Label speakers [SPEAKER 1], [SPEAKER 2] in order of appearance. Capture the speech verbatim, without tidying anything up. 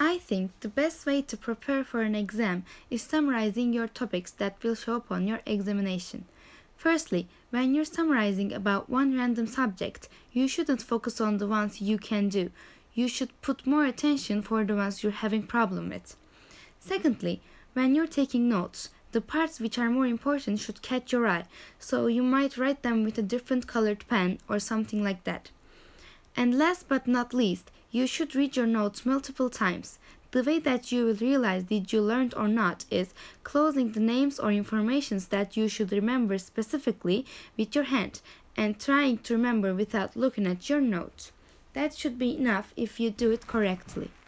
[SPEAKER 1] I think the best way to prepare for an exam is summarizing your topics that will show up on your examination. Firstly, when you're summarizing about one random subject, you shouldn't focus on the ones you can do. You should put more attention for the ones you're having problem with. Secondly, when you're taking notes, the parts which are more important should catch your eye, so you might write them with a different colored pen or something like that. And last but not least, you should read your notes multiple times. The way that you will realize did you learn or not is closing the names or informations that you should remember specifically with your hand and trying to remember without looking at your notes. That should be enough if you do it correctly.